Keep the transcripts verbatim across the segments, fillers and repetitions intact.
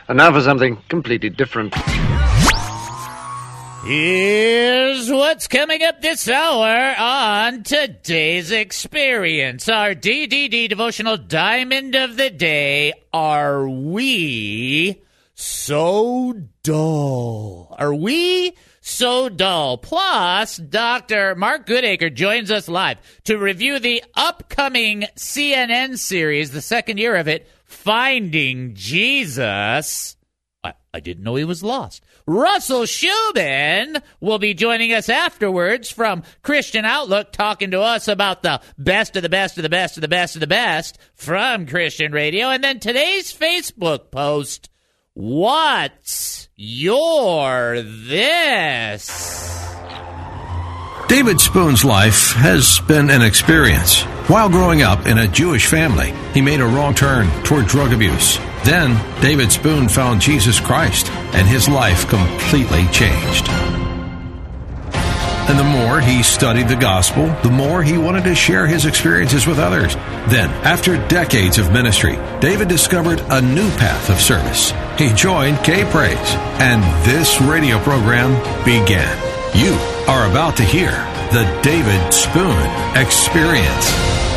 And now for something completely different. Here's what's coming up this hour on Today's Experience. Our D D D devotional diamond of the day. Are we so dull? Are we so dull? Plus, Doctor Mark Goodacre joins us live to review the upcoming C N N series, the second year of it, Finding Jesus. I, I didn't know he was lost. Russell Shubin will be joining us afterwards from Christian Outlook, talking to us about the best of the best of the best of the best of the best from Christian radio. And then today's Facebook post, what's your this? David Spoon's life has been an experience. While growing up in a Jewish family, he made a wrong turn toward drug abuse. Then, David Spoon found Jesus Christ, and his life completely changed. And the more he studied the gospel, the more he wanted to share his experiences with others. Then, after decades of ministry, David discovered a new path of service. He joined K-Praise, and this radio program began. You are about to hear the David Spoon Experience.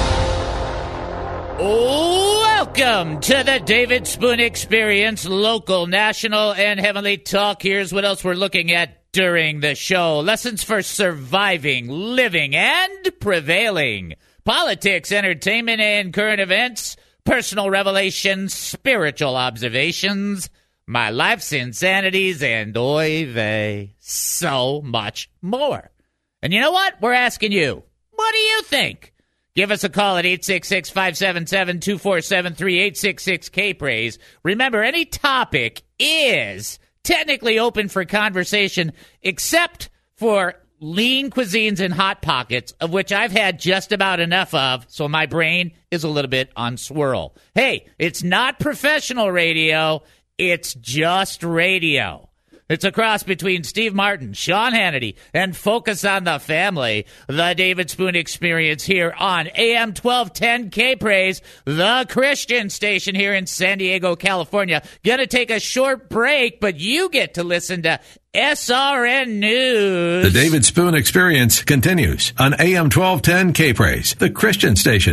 Welcome to the David Spoon Experience, local, national, and heavenly talk. Here's what else we're looking at during the show. Lessons for surviving, living, and prevailing. Politics, entertainment, and current events. Personal revelations, spiritual observations. My life's insanities, and oy vey, so much more. And you know what? We're asking you, what do you think? Give us a call at eight six six, five seven seven, two four seven three, eight six six, K-Praise. Remember, any topic is technically open for conversation, except for lean cuisines and Hot Pockets, of which I've had just about enough of, so my brain is a little bit on swirl. Hey, it's not professional radio. It's just radio. It's a cross between Steve Martin, Sean Hannity, and Focus on the Family. The David Spoon Experience here on A M twelve ten K-Praise, the Christian station here in San Diego, California. Gonna take a short break, but you get to listen to S R N News. The David Spoon Experience continues on A M twelve ten K-Praise, the Christian station.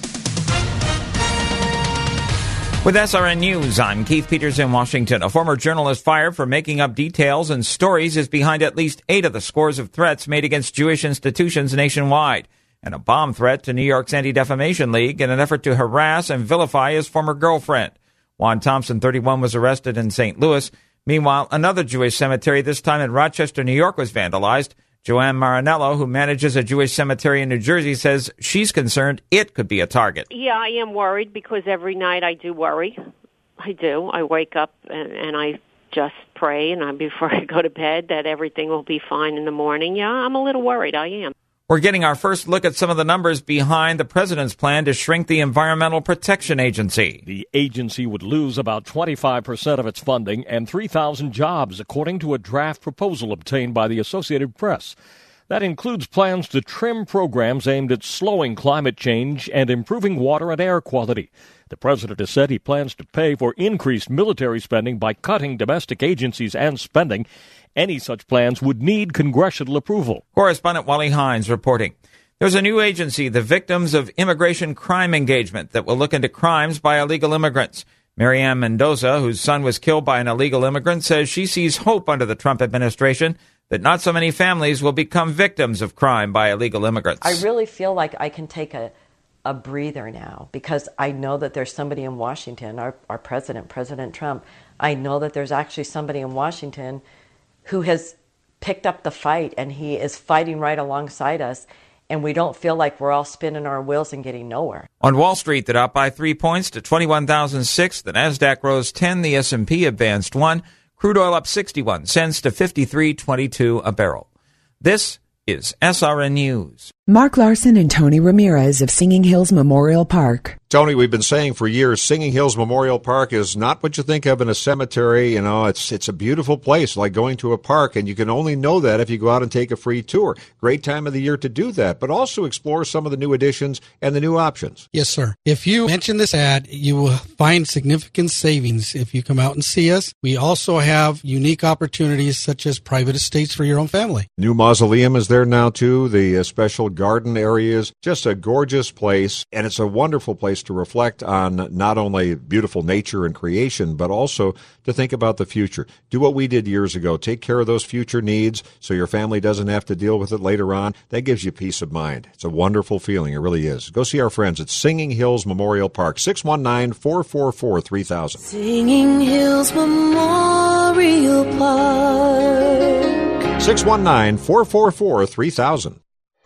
With S R N News, I'm Keith Peters in Washington. A former journalist fired for making up details and stories is behind at least eight of the scores of threats made against Jewish institutions nationwide, and a bomb threat to New York's Anti-Defamation League in an effort to harass and vilify his former girlfriend. Juan Thompson, thirty-one, was arrested in Saint Louis. Meanwhile, another Jewish cemetery, this time in Rochester, New York, was vandalized. Joanne Marinello, who manages a Jewish cemetery in New Jersey, says she's concerned it could be a target. Yeah, I am worried because every night I do worry. I do. I wake up and, and I just pray, and I, before I go to bed, that everything will be fine in the morning. Yeah, I'm a little worried. I am. We're getting our first look at some of the numbers behind the president's plan to shrink the Environmental Protection Agency. The agency would lose about twenty-five percent of its funding and three thousand jobs, according to a draft proposal obtained by the Associated Press. That includes plans to trim programs aimed at slowing climate change and improving water and air quality. The president has said he plans to pay for increased military spending by cutting domestic agencies and spending. Any such plans would need congressional approval. Correspondent Wally Hines reporting. There's a new agency, the Victims of Immigration Crime Engagement, that will look into crimes by illegal immigrants. Marianne Mendoza, whose son was killed by an illegal immigrant, says she sees hope under the Trump administration that not so many families will become victims of crime by illegal immigrants. I really feel like I can take a, a breather now because I know that there's somebody in Washington, our, our president, President Trump. I know that there's actually somebody in Washington who has picked up the fight, and he is fighting right alongside us, and we don't feel like we're all spinning our wheels and getting nowhere. On Wall Street, the Dow by three points to twenty-one thousand six. The Nasdaq rose ten. The S and P advanced one. Crude oil up sixty-one cents to fifty-three twenty-two a barrel. This is S R N News. Mark Larson and Tony Ramirez of Singing Hills Memorial Park. Tony, we've been saying for years, Singing Hills Memorial Park is not what you think of in a cemetery. You know, it's it's a beautiful place, like going to a park, and you can only know that if you go out and take a free tour. Great time of the year to do that, but also explore some of the new additions and the new options. Yes, sir. If you mention this ad, you will find significant savings if you come out and see us. We also have unique opportunities such as private estates for your own family. New mausoleum is there now, too. The uh, special garden areas. Just a gorgeous place, and it's a wonderful place to reflect on not only beautiful nature and creation, but also to think about the future. Do what we did years ago. Take care of those future needs so your family doesn't have to deal with it later on. That gives you peace of mind. It's a wonderful feeling. It really is. Go see our friends at Singing Hills Memorial Park, six one nine, four four four, three thousand. Singing Hills Memorial Park. six one nine, four four four, three thousand.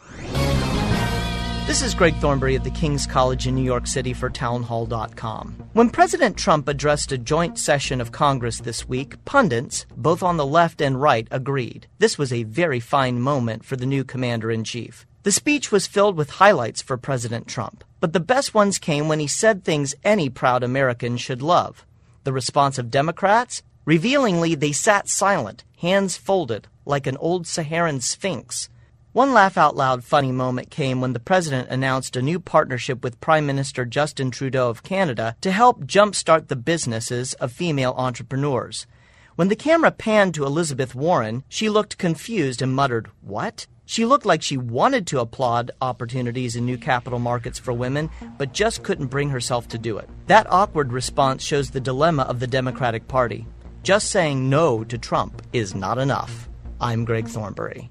This is Greg Thornbury at the King's College in New York City for townhall dot com. When President Trump addressed a joint session of Congress this week, pundits, both on the left and right, agreed. This was a very fine moment for the new commander-in-chief. The speech was filled with highlights for President Trump, but the best ones came when he said things any proud American should love. The response of Democrats? Revealingly, they sat silent, hands folded, like an old Saharan sphinx. One laugh-out-loud funny moment came when the president announced a new partnership with Prime Minister Justin Trudeau of Canada to help jumpstart the businesses of female entrepreneurs. When the camera panned to Elizabeth Warren, she looked confused and muttered, "What?" She looked like she wanted to applaud opportunities in new capital markets for women, but just couldn't bring herself to do it. That awkward response shows the dilemma of the Democratic Party. Just saying no to Trump is not enough. I'm Greg Thornbury.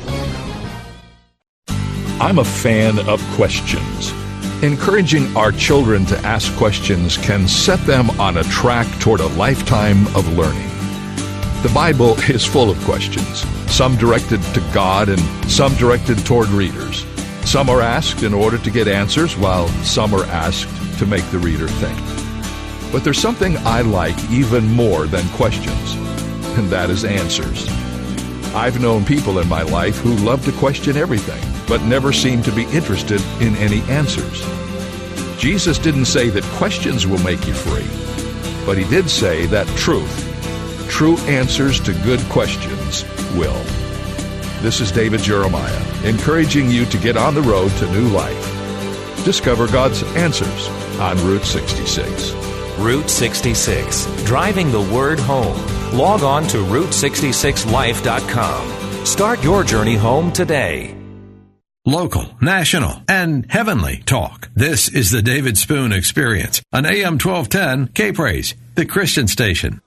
I'm a fan of questions. Encouraging our children to ask questions can set them on a track toward a lifetime of learning. The Bible is full of questions, some directed to God and some directed toward readers. Some are asked in order to get answers, while some are asked to make the reader think. But there's something I like even more than questions, and that is answers. I've known people in my life who love to question everything, but never seem to be interested in any answers. Jesus didn't say that questions will make you free, but he did say that truth, true answers to good questions, will. This is David Jeremiah, encouraging you to get on the road to new life. Discover God's answers on Route sixty-six. Route sixty-six, driving the word home. Log on to route sixty-six life dot com. Start your journey home today. Local, national, and heavenly talk. This is the David Spoon Experience on A M twelve ten K-Praise, the Christian station.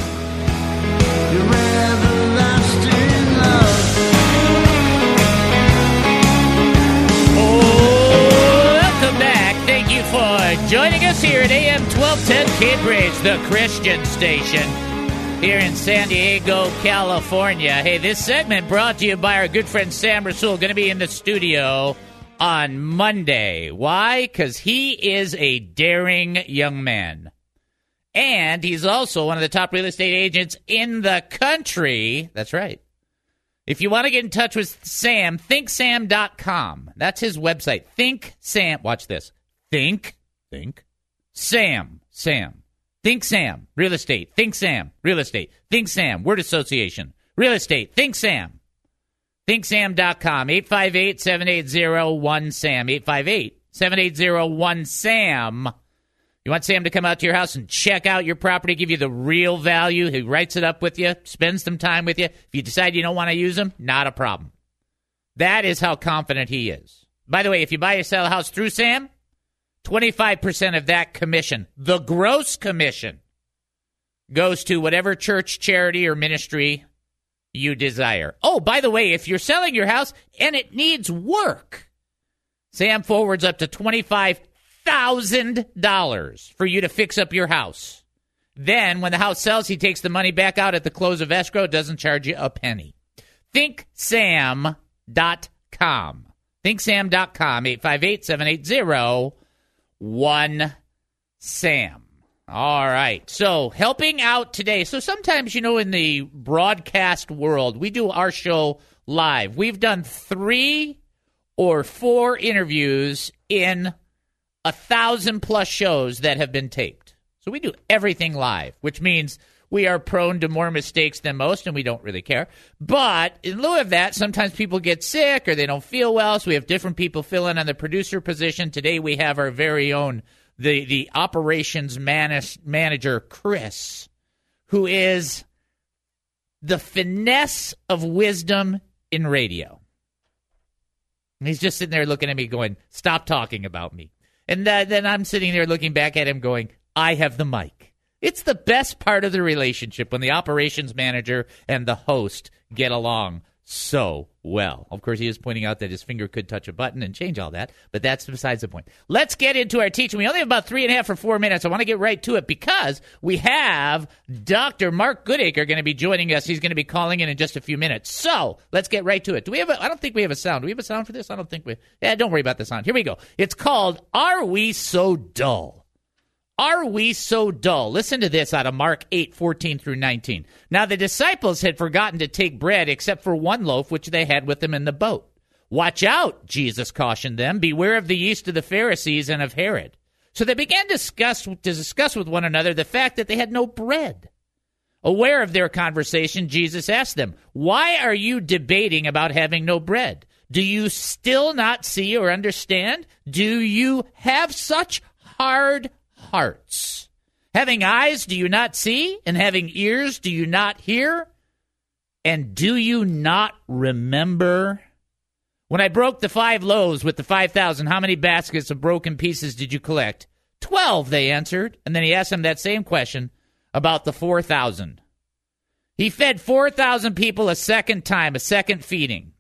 Welcome back. Thank you for joining us here at A M twelve ten K-Praise, the Christian station, here in San Diego, California. Hey, this segment brought to you by our good friend Sam Rasul, going to be in the studio on Monday. Why? Because he is a daring young man. And he's also one of the top real estate agents in the country. That's right. If you want to get in touch with Sam, think sam dot com. That's his website. Think Sam. Watch this. Think. Think. Sam. Sam. Think Sam, real estate. Think Sam, real estate. Think Sam, word association. Real estate. Think Sam. think sam dot com. eight five eight, seven eight zero, one SAM. eight five eight, seven eight zero, one SAM. You want Sam to come out to your house and check out your property, give you the real value. He writes it up with you, spends some time with you. If you decide you don't want to use him, not a problem. That is how confident he is. By the way, if you buy or sell a house through Sam, twenty-five percent of that commission, the gross commission, goes to whatever church, charity, or ministry you desire. Oh, by the way, if you're selling your house and it needs work, Sam forwards up to twenty-five thousand dollars for you to fix up your house. Then, when the house sells, he takes the money back out at the close of escrow, doesn't charge you a penny. think sam dot com. think sam dot com, eight five eight, seven eight zero, one SAM. All right. So helping out today. So sometimes, you know, in the broadcast world, we do our show live. We've done three or four interviews in a thousand plus shows that have been taped. So we do everything live, which means we are prone to more mistakes than most, and we don't really care. But in lieu of that, sometimes people get sick or they don't feel well, so we have different people fill in on the producer position. Today we have our very own, the, the operations manage, manager, Chris, who is the finesse of wisdom in radio. And he's just sitting there looking at me going, stop talking about me. And uh, then I'm sitting there looking back at him going, I have the mic. It's the best part of the relationship when the operations manager and the host get along so well. Of course, he is pointing out that his finger could touch a button and change all that, but that's besides the point. Let's get into our teaching. We only have about three and a half or four minutes. I want to get right to it because we have Doctor Mark Goodacre going to be joining us. He's going to be calling in in just a few minutes. So let's get right to it. Do we have a, I don't think we have a sound. Do we have a sound for this? I don't think we, yeah, don't worry about the sound. Here we go. It's called, Are We So Dull? Are we so dull? Listen to this out of Mark eight, fourteen through nineteen. Now the disciples had forgotten to take bread except for one loaf which they had with them in the boat. Watch out, Jesus cautioned them. Beware of the yeast of the Pharisees and of Herod. So they began to discuss, to discuss with one another the fact that they had no bread. Aware of their conversation, Jesus asked them, Why are you debating about having no bread? Do you still not see or understand? Do you have such hard hearts? Having eyes, do you not see? And having ears, do you not hear? And do you not remember? When I broke the five loaves with the five thousand, how many baskets of broken pieces did you collect? Twelve, they answered. And then he asked them that same question about the four thousand. He fed four thousand people a second time, a second feeding.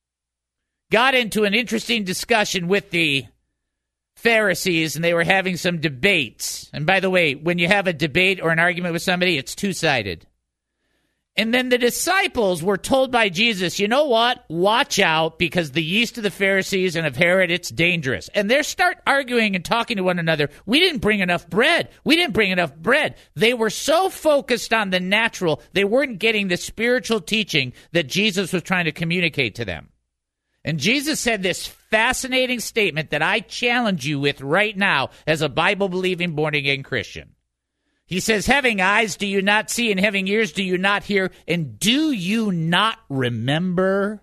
Got into an interesting discussion with the Pharisees, and they were having some debates. And by the way, when you have a debate or an argument with somebody, it's two-sided. And then the disciples were told by Jesus, you know what? Watch out, because the yeast of the Pharisees and of Herod, it's dangerous. And they start arguing and talking to one another. We didn't bring enough bread. We didn't bring enough bread. They were so focused on the natural, they weren't getting the spiritual teaching that Jesus was trying to communicate to them. And Jesus said this fascinating statement that I challenge you with right now as a Bible-believing, born-again Christian. He says, having eyes, do you not see? And having ears, do you not hear? And do you not remember?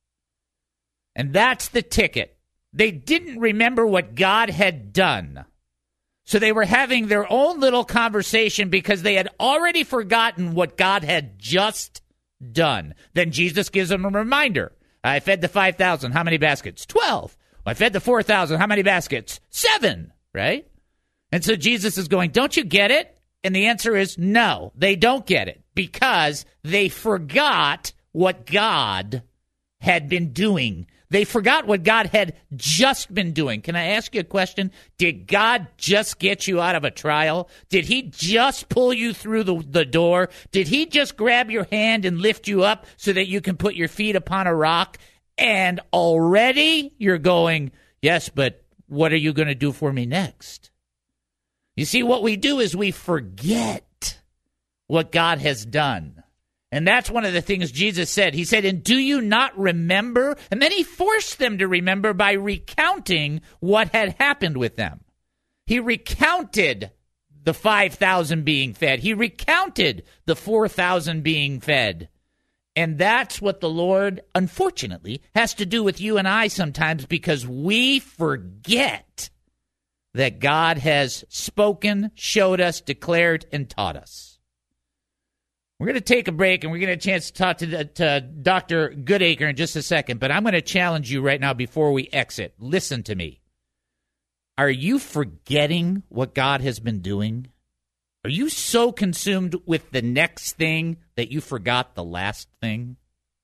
And that's the ticket. They didn't remember what God had done. So they were having their own little conversation because they had already forgotten what God had just done. Then Jesus gives them a reminder. I fed the five thousand. How many baskets? Twelve. I fed the four thousand. How many baskets? Seven, right? And so Jesus is going, don't you get it? And the answer is no, they don't get it because they forgot what God had been doing. They forgot what God had just been doing. Can I ask you a question? Did God just get you out of a trial? Did he just pull you through the, the door? Did he just grab your hand and lift you up so that you can put your feet upon a rock? And already you're going, yes, but what are you going to do for me next? You see, what we do is we forget what God has done. And that's one of the things Jesus said. He said, and do you not remember? And then he forced them to remember by recounting what had happened with them. He recounted the five thousand being fed. He recounted the four thousand being fed. And that's what the Lord, unfortunately, has to do with you and I sometimes because we forget that God has spoken, showed us, declared, and taught us. We're going to take a break, and we're going to get a chance to talk to, the, to Doctor Goodacre in just a second, but I'm going to challenge you right now before we exit. Listen to me. Are you forgetting what God has been doing? Are you so consumed with the next thing that you forgot the last thing?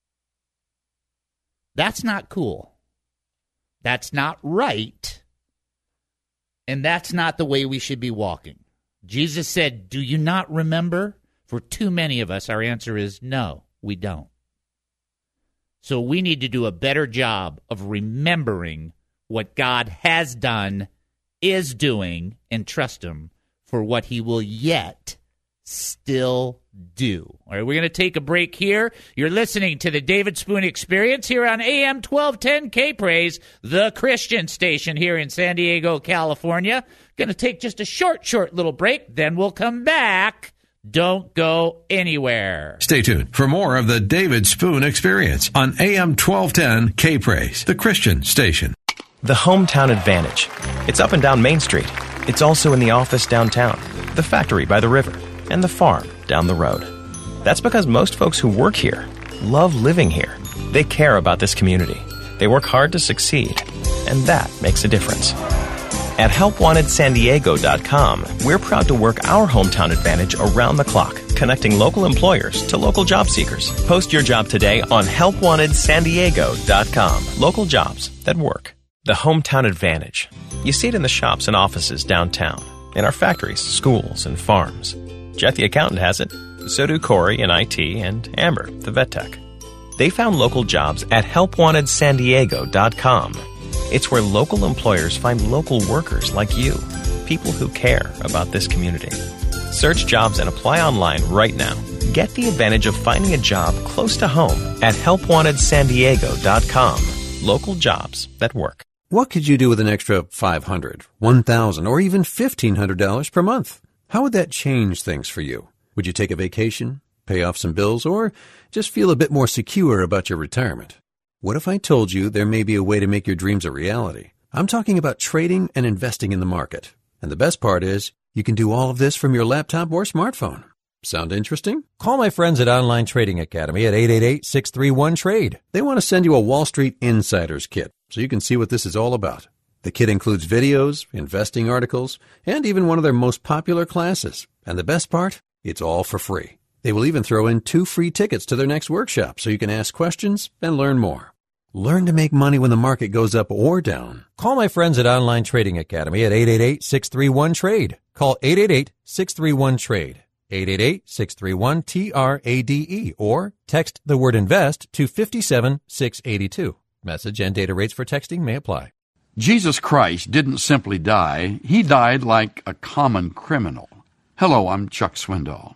That's not cool. That's not right. And that's not the way we should be walking. Jesus said, do you not remember? For too many of us, our answer is no, we don't. So we need to do a better job of remembering what God has done, is doing, and trust him for what he will yet still do. All right, we're going to take a break here. You're listening to the David Spoon Experience here on A M twelve ten K-Praise, the Christian station here in San Diego, California. Going to take just a short, short little break, then we'll come back. Don't go anywhere. Stay tuned for more of the David Spoon Experience on A M twelve ten K-Praise, the Christian station. The Hometown Advantage. It's up and down Main Street. It's also in the office downtown, the factory by the river, and the farm down the road. That's because most folks who work here love living here. They care about this community. They work hard to succeed, and that makes a difference. At help wanted san diego dot com, we're proud to work our hometown advantage around the clock, connecting local employers to local job seekers. Post your job today on help wanted san diego dot com. Local jobs that work. The Hometown Advantage. You see it in the shops and offices downtown, in our factories, schools, and farms. Jet the accountant has it. So do Corey in I T and Amber, the vet tech. They found local jobs at help wanted san diego dot com. It's where local employers find local workers like you, people who care about this community. Search jobs and apply online right now. Get the advantage of finding a job close to home at help wanted san diego dot com. Local jobs that work. What could you do with an extra five hundred dollars, one thousand dollars, or even fifteen hundred dollars per month? How would that change things for you? Would you take a vacation, pay off some bills, or just feel a bit more secure about your retirement? What if I told you there may be a way to make your dreams a reality? I'm talking about trading and investing in the market. And the best part is, you can do all of this from your laptop or smartphone. Sound interesting? Call my friends at Online Trading Academy at eight eight eight, six three one, trade. They want to send you a Wall Street Insiders kit so you can see what this is all about. The kit includes videos, investing articles, and even one of their most popular classes. And the best part? It's all for free. They will even throw in two free tickets to their next workshop so you can ask questions and learn more. Learn to make money when the market goes up or down. Call my friends at Online Trading Academy at eight eight eight, six three one, trade. Call eight eight eight, six three one, trade. eight eight eight, six three one, T R A D E or text the word invest to five seven six eight two. Message and data rates for texting may apply. Jesus Christ didn't simply die. He died like a common criminal. Hello, I'm Chuck Swindoll.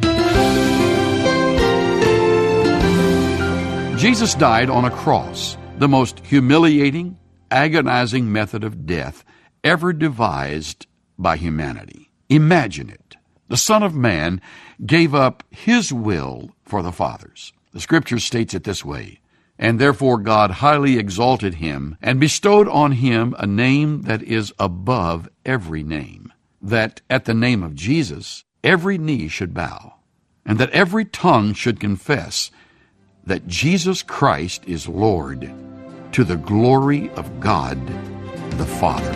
Jesus died on a cross, the most humiliating, agonizing method of death ever devised by humanity. Imagine it. The Son of Man gave up his will for the Father's. The Scripture states it this way, "And therefore God highly exalted him, and bestowed on him a name that is above every name, that at the name of Jesus every knee should bow, and that every tongue should confess that Jesus Christ is Lord, to the glory of God the Father."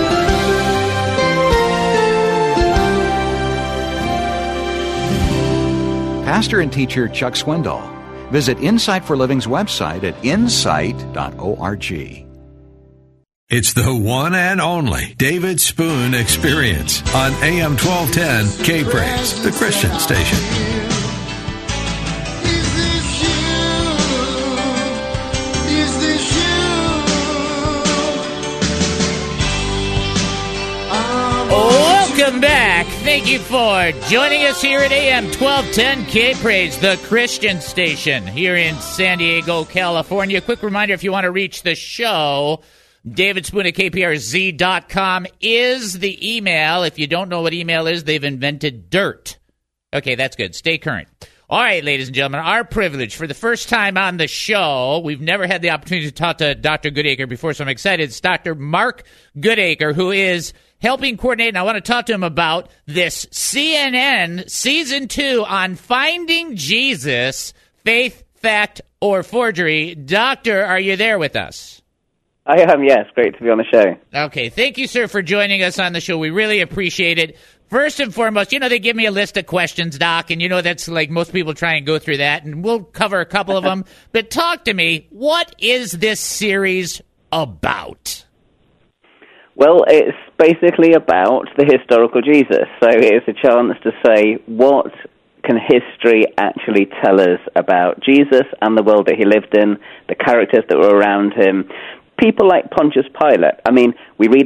Pastor and teacher Chuck Swindoll. Visit Insight for Living's website at insight dot org. It's the one and only David Spoon Experience on A M twelve ten K-Praise, the Christian station. Welcome back. Thank you for joining us here at A M twelve ten K-Praise, the Christian station here in San Diego, California. Quick reminder, if you want to reach the show, David Spoon at K P R Z dot com is the email. If you don't know what email is, they've invented dirt. Okay, that's good. Stay current. All right, ladies and gentlemen, our privilege for the first time on the show. We've never had the opportunity to talk to Doctor Goodacre before, so I'm excited. It's Doctor Mark Goodacre, who is helping coordinate, and I want to talk to him about this C N N Season two on Finding Jesus, Faith, Fact, or Forgery. Doctor, are you there with us? I am, yes. Great to be on the show. Okay, thank you, sir, for joining us on the show. We really appreciate it. First and foremost, you know, they give me a list of questions, Doc, and you know that's like most people try and go through that, and we'll cover a couple of them. But talk to me, what is this series about? Well, it's basically about the historical Jesus. So it's a chance to say, what can history actually tell us about Jesus and the world that he lived in, the characters that were around him? People like Pontius Pilate. I mean, we read about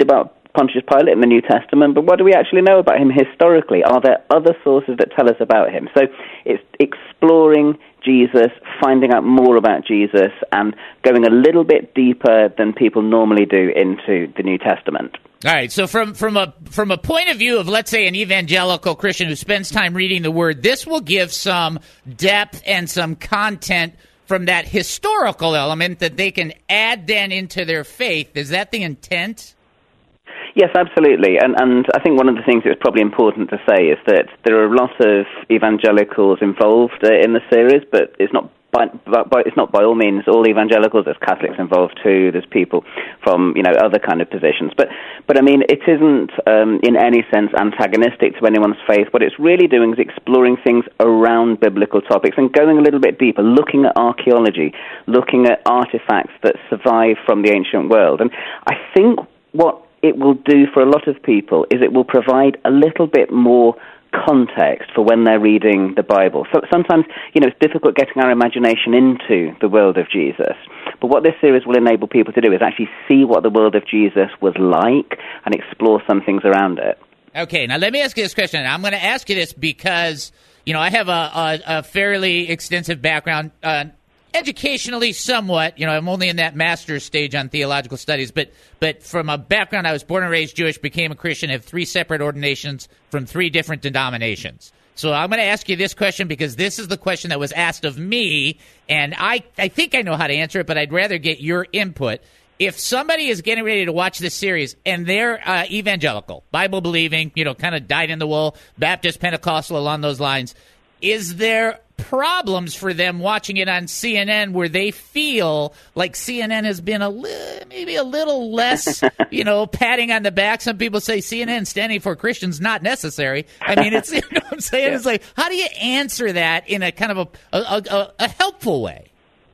Pontius Pilate in the New Testament, but what do we actually know about him historically? Are there other sources that tell us about him? So it's exploring Jesus, finding out more about Jesus, and going a little bit deeper than people normally do into the New Testament. All right, so from, from a from a point of view of, let's say, an evangelical Christian who spends time reading the Word, this will give some depth and some content from that historical element that they can add then into their faith. Is that the intent? Yes, absolutely. And, and I think one of the things that's probably important to say is that there are a lot of evangelicals involved uh, in the series, but it's not By, by, it's not by all means all evangelicals. There's Catholics involved too. There's people from, you know, other kind of positions. But, but I mean, it isn't um, in any sense antagonistic to anyone's faith. What it's really doing is exploring things around biblical topics and going a little bit deeper, looking at archaeology, looking at artifacts that survive from the ancient world. And I think what it will do for a lot of people is it will provide a little bit more context for when they're reading the Bible. So sometimes, you know, it's difficult getting our imagination into the world of Jesus. But what this series will enable people to do is actually see what the world of Jesus was like and explore some things around it. Okay, now let me ask you this question. I'm going to ask you this because, you know, I have a, a, a fairly extensive background, uh, educationally somewhat. You know, I'm only in that master's stage on theological studies, but but from a background, I was born and raised Jewish, became a Christian, have three separate ordinations from three different denominations. So I'm going to ask you this question because this is the question that was asked of me, and I, I think I know how to answer it, but I'd rather get your input. If somebody is getting ready to watch this series and they're uh, evangelical, Bible-believing, you know, kind of dyed-in-the-wool, Baptist, Pentecostal, along those lines, is there problems for them watching it on C N N where they feel like C N N has been a li- maybe a little less, you know, patting on the back? Some people say C N N standing for Christians not necessary. I mean, it's, you know what I'm saying? Yeah. It's like, how do you answer that in a kind of a, a, a, a helpful way?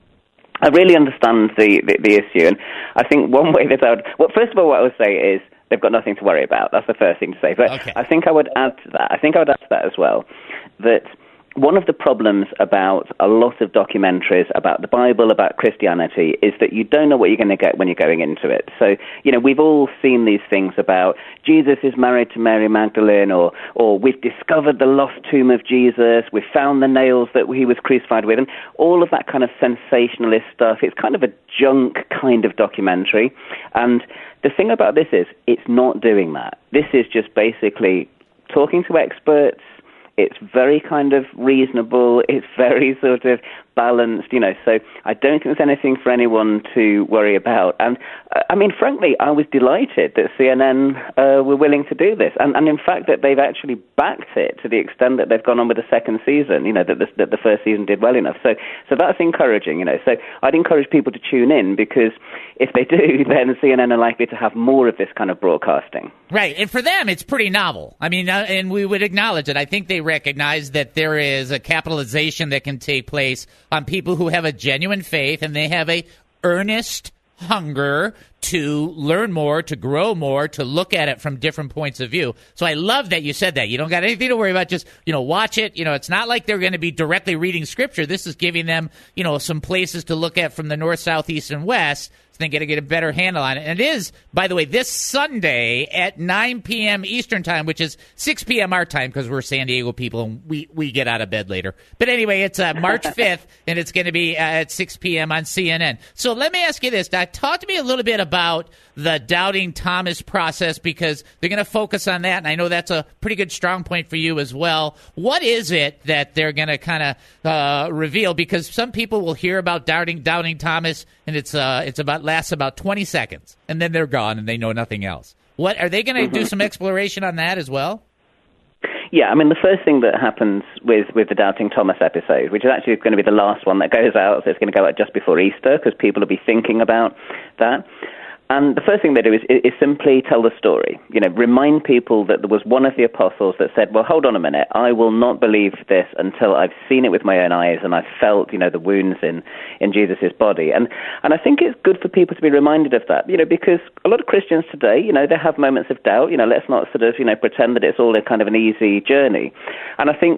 I really understand the, the, the issue, and I think one way that I would, well, first of all, what I would say is they've got nothing to worry about. That's the first thing to say. But okay. I think I would add to that. I think I would add to that as well, that one of the problems about a lot of documentaries about the Bible, about Christianity, is that you don't know what you're going to get when you're going into it. So, you know, we've all seen these things about Jesus is married to Mary Magdalene, or or we've discovered the lost tomb of Jesus, we've found the nails that he was crucified with, and all of that kind of sensationalist stuff. It's kind of a junk kind of documentary. And the thing about this is, it's not doing that. This is just basically talking to experts. It's very kind of reasonable. It's very sort of balanced, you know. So I don't think there's anything for anyone to worry about. And uh, I mean, frankly, I was delighted that C N N uh, were willing to do this, and, and in fact that they've actually backed it to the extent that they've gone on with the second season. You know, that the, that the first season did well enough. So so that's encouraging, you know. So I'd encourage people to tune in, because if they do, then C N N are likely to have more of this kind of broadcasting. Right, and for them, it's pretty novel. I mean, uh, and we would acknowledge it. I think they recognize that there is a capitalization that can take place on people who have a genuine faith and they have a earnest hunger to learn more, to grow more, to look at it from different points of view. So I love that you said that. You don't got anything to worry about. Just, you know, watch it. You know, it's not like they're going to be directly reading Scripture. This is giving them, you know, some places to look at from the north, south, east, and west. So they get to get a better handle on it. And it is, by the way, this Sunday at nine p.m. Eastern Time, which is six p.m. our time, because we're San Diego people and we, we get out of bed later. But anyway, it's uh, March fifth, and it's going to be uh, at six p.m. on C N N. So let me ask you this. Now, talk to me a little bit about the Doubting Thomas process, because they're going to focus on that, and I know that's a pretty good strong point for you as well. What is it that they're going to kind of uh, reveal? Because some people will hear about Doubting Doubting Thomas, and it's uh, it's about lasts about twenty seconds, and then they're gone, and they know nothing else. What are they going to mm-hmm. do some exploration on that as well? Yeah, I mean, the first thing that happens with, with the Doubting Thomas episode, which is actually going to be the last one that goes out, so it's going to go out just before Easter, because people will be thinking about that. And the first thing they do is, is simply tell the story. You know, remind people that there was one of the apostles that said, well, hold on a minute, I will not believe this until I've seen it with my own eyes and I've felt, you know, the wounds in, in Jesus' body. And and I think it's good for people to be reminded of that, you know, because a lot of Christians today, you know, they have moments of doubt. You know, let's not sort of, you know, pretend that it's all a kind of an easy journey. And I think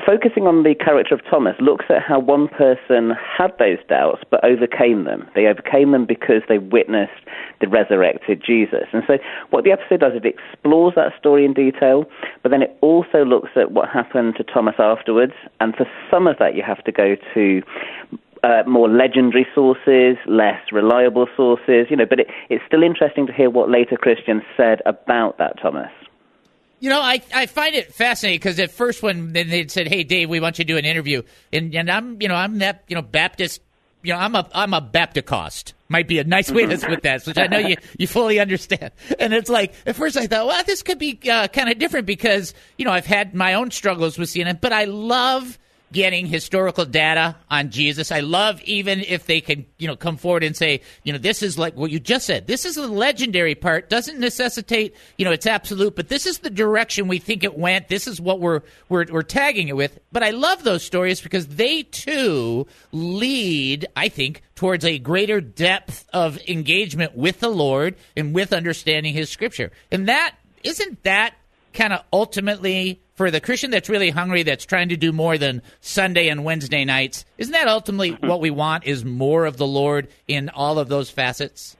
focusing on the character of Thomas looks at how one person had those doubts but overcame them. They overcame them because they witnessed the resurrected Jesus. And so what the episode does is it explores that story in detail, but then it also looks at what happened to Thomas afterwards. And for some of that, you have to go to Uh, more legendary sources, less reliable sources, you know, but it, it's still interesting to hear what later Christians said about that Thomas. You know, I, I find it fascinating because at first when they said, "Hey, Dave, we want you to do an interview," and, and I'm, you know, I'm that, you know, Baptist, you know, I'm a I'm a Bapticost. Might be a nice way to put that, which I know you, you fully understand. And it's like, at first I thought, well, this could be uh, kind of different because, you know, I've had my own struggles with C N N, but I love getting historical data on Jesus. I love even if they can, you know, come forward and say, you know, this is like what you just said. This is the legendary part. Doesn't necessitate, you know, it's absolute, but this is the direction we think it went. This is what we're we're we're tagging it with. But I love those stories because they too lead, I think, towards a greater depth of engagement with the Lord and with understanding His Scripture. And that isn't that kind of ultimately, for the Christian that's really hungry, that's trying to do more than Sunday and Wednesday nights, isn't that ultimately what we want, is more of the Lord in all of those facets?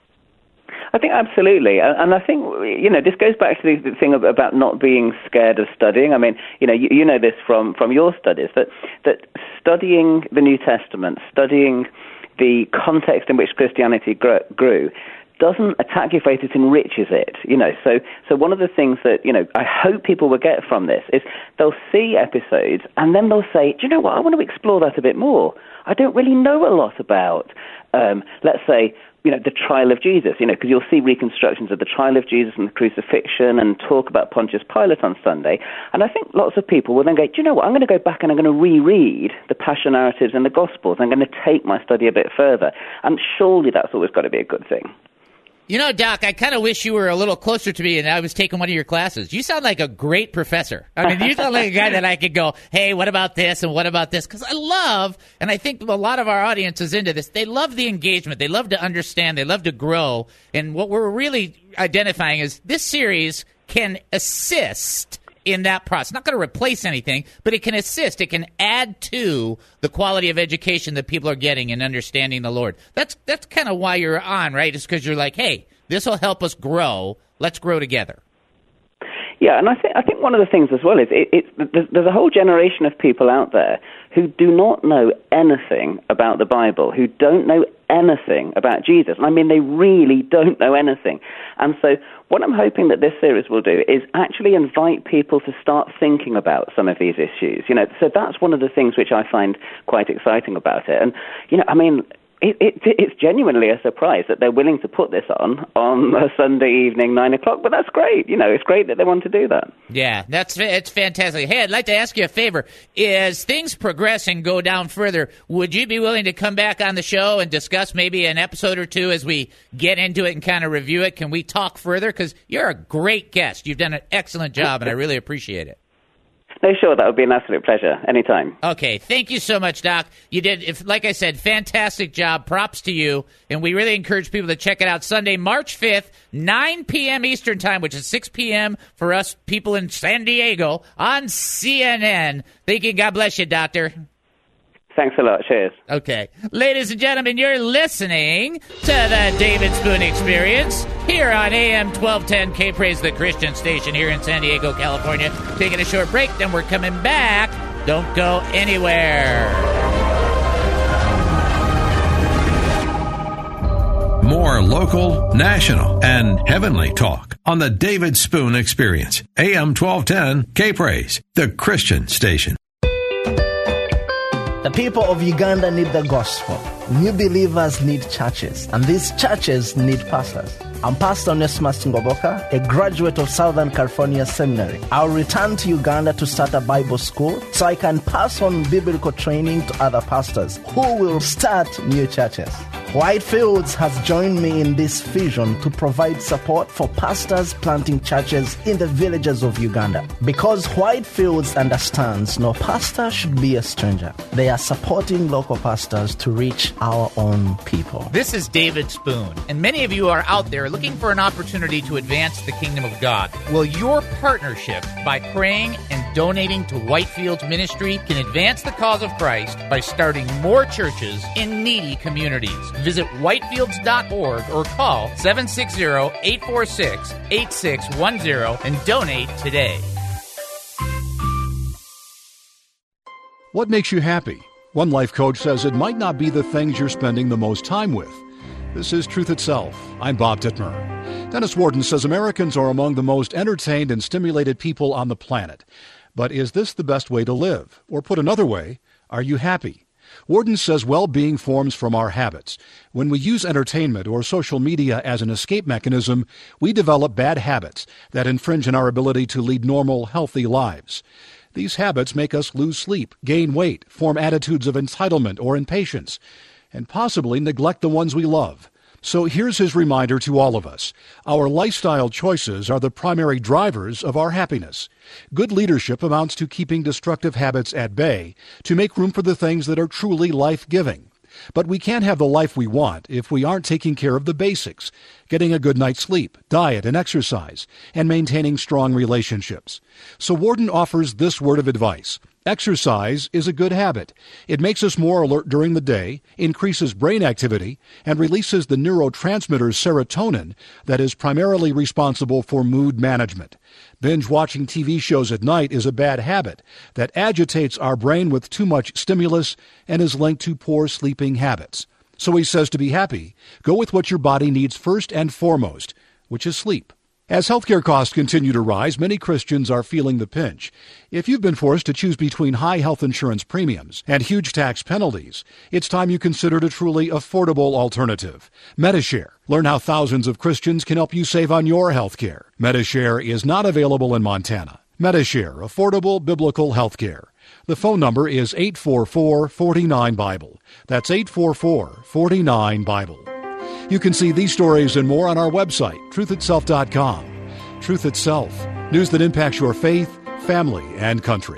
I think absolutely. And I think, you know, this goes back to the thing about not being scared of studying. I mean, you know, you, you know this from, from your studies, that, that studying the New Testament, studying the context in which Christianity grew, doesn't attack your faith, it enriches it, you know. So so one of the things that, you know, I hope people will get from this is they'll see episodes and then they'll say, do you know what, I want to explore that a bit more. I don't really know a lot about, um, let's say, you know, the trial of Jesus, you know, because you'll see reconstructions of the trial of Jesus and the crucifixion and talk about Pontius Pilate on Sunday. And I think lots of people will then go, do you know what, I'm going to go back and I'm going to reread the Passion narratives and the Gospels. I'm going to take my study a bit further. And surely that's always got to be a good thing. You know, Doc, I kind of wish you were a little closer to me and I was taking one of your classes. You sound like a great professor. I mean, you sound like a guy that I could go, hey, what about this and what about this? Because I love, and I think a lot of our audience is into this, they love the engagement. They love to understand. They love to grow. And what we're really identifying is this series can assist in that process. Not going to replace anything, but it can assist. It can add to the quality of education that people are getting in understanding the Lord. That's that's kind of why you're on, right? It's because you're like, hey, this will help us grow. Let's grow together. Yeah, and I think I think one of the things as well is it, it, there's, there's a whole generation of people out there who do not know anything about the Bible, who don't know anything about Jesus. I mean, they really don't know anything. And so what I'm hoping that this series will do is actually invite people to start thinking about some of these issues. You know, so that's one of the things which I find quite exciting about it. And, you know, I mean, It, it, it's genuinely a surprise that they're willing to put this on on a Sunday evening, nine o'clock. But that's great. You know, it's great that they want to do that. Yeah, that's it's fantastic. Hey, I'd like to ask you a favor. As things progress and go down further, would you be willing to come back on the show and discuss maybe an episode or two as we get into it and kind of review it? Can we talk further? Because you're a great guest. You've done an excellent job, and I really appreciate it. No, sure, that would be an absolute pleasure. Anytime. Okay, thank you so much, Doc. You did, if, like I said, fantastic job. Props to you. And we really encourage people to check it out Sunday, March fifth, nine p.m. Eastern Time, which is six p.m. for us people in San Diego on C N N. Thank you. God bless you, Doctor. Thanks a lot. Cheers. Okay. Ladies and gentlemen, you're listening to the David Spoon Experience here on A M twelve ten K Praise, the Christian station here in San Diego, California. Taking a short break, then we're coming back. Don't go anywhere. More local, national, and heavenly talk on the David Spoon Experience. A M twelve ten K Praise, the Christian station. The people of Uganda need the gospel. New believers need churches, and these churches need pastors. I'm Pastor Onesimus Ngoboka, a graduate of Southern California Seminary. I'll return to Uganda to start a Bible school so I can pass on biblical training to other pastors who will start new churches. Whitefields has joined me in this vision to provide support for pastors planting churches in the villages of Uganda. Because Whitefields understands no pastor should be a stranger, they are supporting local pastors to reach our own people. This is David Spoon, and many of you are out there looking for an opportunity to advance the kingdom of God. Well, your partnership by praying and donating to Whitefields Ministry can advance the cause of Christ by starting more churches in needy communities. Visit whitefields dot org or call seven six zero, eight four six, eight six one zero and donate today. What makes you happy? One life coach says it might not be the things you're spending the most time with. This is Truth Itself. I'm Bob Dittmer. Dennis Warden says Americans are among the most entertained and stimulated people on the planet. But is this the best way to live? Or put another way, are you happy? Warden says well-being forms from our habits. When we use entertainment or social media as an escape mechanism, we develop bad habits that infringe on our ability to lead normal, healthy lives. These habits make us lose sleep, gain weight, form attitudes of entitlement or impatience, and possibly neglect the ones we love. So here's his reminder to all of us. Our lifestyle choices are the primary drivers of our happiness. Good leadership amounts to keeping destructive habits at bay to make room for the things that are truly life-giving. But we can't have the life we want if we aren't taking care of the basics, getting a good night's sleep, diet and exercise, and maintaining strong relationships. So Warden offers this word of advice. Exercise is a good habit. It makes us more alert during the day, increases brain activity, and releases the neurotransmitter serotonin that is primarily responsible for mood management. Binge-watching T V shows at night is a bad habit that agitates our brain with too much stimulus and is linked to poor sleeping habits. So he says to be happy, go with what your body needs first and foremost, which is sleep. As healthcare costs continue to rise, many Christians are feeling the pinch. If you've been forced to choose between high health insurance premiums and huge tax penalties, it's time you considered a truly affordable alternative. Medishare. Learn how thousands of Christians can help you save on your health care. Medishare is not available in Montana. Medishare, affordable biblical health care. The phone number is eight four four, four nine, Bible. That's eight four four, four nine, Bible. You can see these stories and more on our website, truth itself dot com. Truth Itself, news that impacts your faith, family, and country.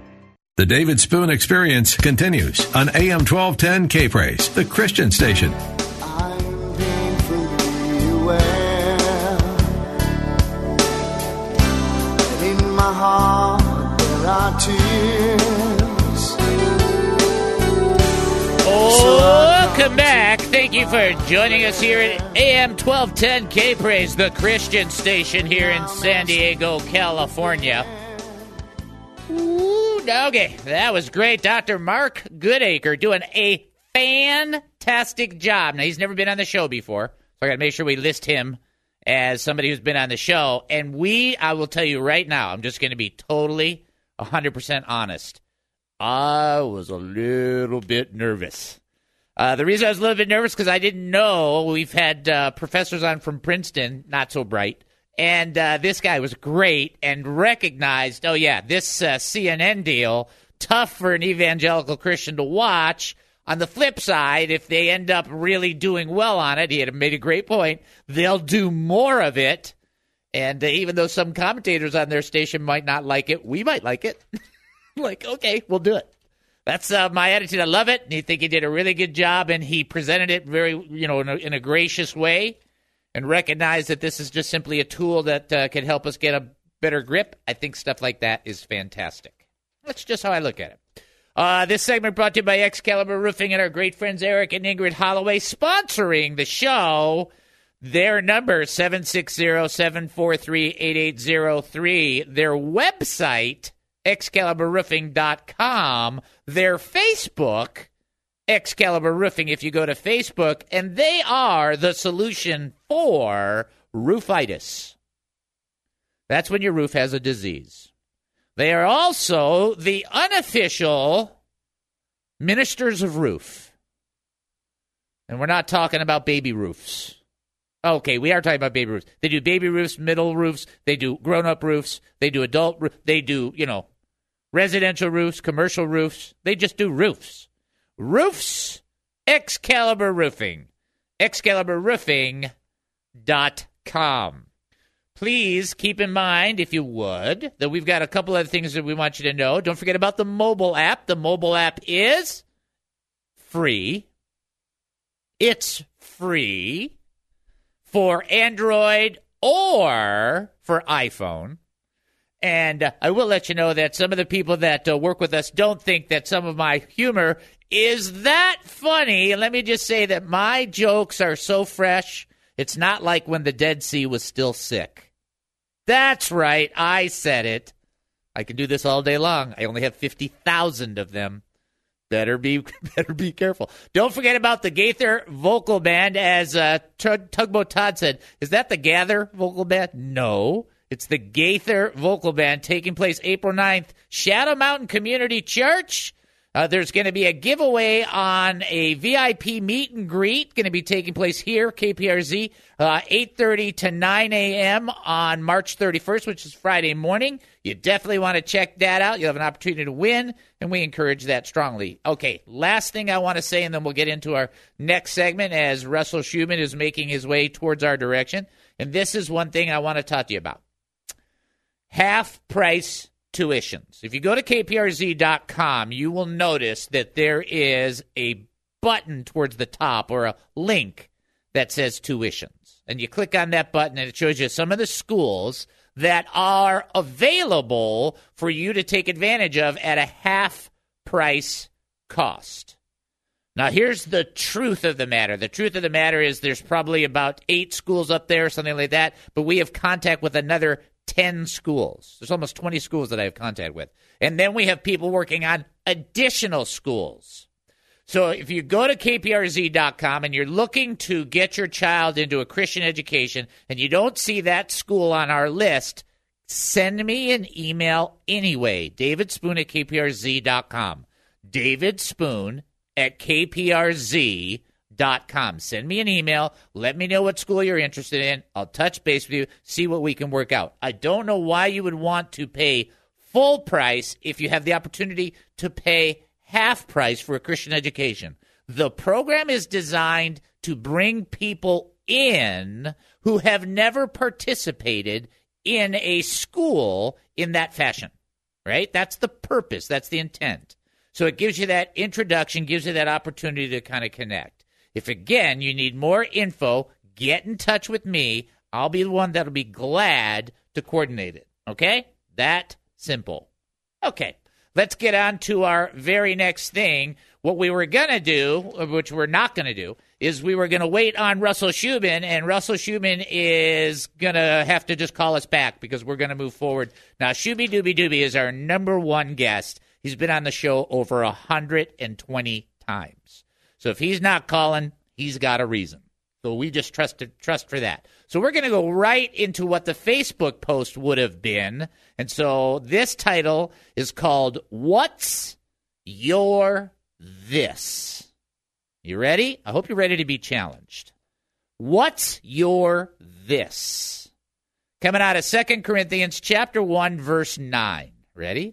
The David Spoon Experience continues on A M twelve ten K-Praise, the Christian station. I'm painfully aware that in my heart there are tears. Welcome back. Thank you for joining us here at A M twelve ten K-Praise, the Christian station here in San Diego, California. Ooh, okay, that was great. Doctor Mark Goodacre doing a fantastic job. Now, he's never been on the show before, so I got to make sure we list him as somebody who's been on the show. And we, I will tell you right now, I'm just going to be totally one hundred percent honest. I was a little bit nervous. Uh, the reason I was a little bit nervous because I didn't know we've had uh, professors on from Princeton, not so bright, and uh, this guy was great and recognized, oh, yeah, this uh, C N N deal, tough for an evangelical Christian to watch. On the flip side, if they end up really doing well on it, he had made a great point, they'll do more of it. And uh, even though some commentators on their station might not like it, we might like it. Like, okay, we'll do it. That's uh, my attitude. I love it. I think he did a really good job, and he presented it very, you know, in a, in a gracious way and recognized that this is just simply a tool that uh, can help us get a better grip. I think stuff like that is fantastic. That's just how I look at it. Uh, this segment brought to you by Excalibur Roofing and our great friends Eric and Ingrid Holloway sponsoring the show. Their number, seven six zero, seven four three, eight eight zero three. Their website, excalibur roofing dot com. Their Facebook, Excalibur Roofing, if you go to Facebook, and they are the solution for roofitis. That's when your roof has a disease. They are also the unofficial ministers of roof. And we're not talking about baby roofs. Okay, we are talking about baby roofs. They do baby roofs, middle roofs, they do grown-up roofs, they do adult roofs, they do, you know, residential roofs, commercial roofs. They just do roofs. Roofs, Excalibur Roofing. excalibur roofing dot com. Please keep in mind, if you would, that we've got a couple other things that we want you to know. Don't forget about the mobile app. The mobile app is free. It's free for Android or for iPhone. And uh, I will let you know that some of the people that uh, work with us don't think that some of my humor is that funny. And let me just say that my jokes are so fresh, it's not like when the Dead Sea was still sick. That's right, I said it. I can do this all day long. I only have fifty thousand of them. Better be better be careful. Don't forget about the Gaither Vocal Band, as uh, Tug- Tugboat Todd said. Is that the Gather Vocal Band? No. It's the Gaither Vocal Band, taking place April ninth, Shadow Mountain Community Church. Uh, there's going to be a giveaway on a V I P meet and greet, going to be taking place here, K P R Z, uh, eight thirty to nine a.m. on March thirty-first, which is Friday morning. You definitely want to check that out. You'll have an opportunity to win, and we encourage that strongly. Okay, last thing I want to say, and then we'll get into our next segment as Russell Schuman is making his way towards our direction. And this is one thing I want to talk to you about. Half-price tuitions. If you go to K P R Z dot com, you will notice that there is a button towards the top, or a link that says tuitions. And you click on that button, and it shows you some of the schools that are available for you to take advantage of at a half-price cost. Now, here's the truth of the matter. The truth of the matter is there's probably about eight schools up there, something like that, but we have contact with another ten schools. There's almost twenty schools that I have contact with. And then we have people working on additional schools. So if you go to K P R Z dot com and you're looking to get your child into a Christian education and you don't see that school on our list, send me an email anyway. David Spoon at K P R Z dot com. David Spoon at K P R Z dot com. Send me an email. Let me know what school you're interested in. I'll touch base with you, see what we can work out. I don't know why you would want to pay full price if you have the opportunity to pay half price for a Christian education. The program is designed to bring people in who have never participated in a school in that fashion, right? That's the purpose. That's the intent. So it gives you that introduction, gives you that opportunity to kind of connect. If, again, you need more info, get in touch with me. I'll be the one that'll be glad to coordinate it, okay? That simple. Okay, let's get on to our very next thing. What we were going to do, which we're not going to do, is we were going to wait on Russell Schuman, and Russell Schuman is going to have to just call us back because we're going to move forward. Now, Shooby Dooby Dooby is our number one guest. He's been on the show over one hundred twenty times. So if he's not calling, he's got a reason. So we just trust trust for that. So we're going to go right into what the Facebook post would have been. And so this title is called, What's Your This? You ready? I hope you're ready to be challenged. What's your this? Coming out of Second Corinthians chapter one, verse nine. Ready?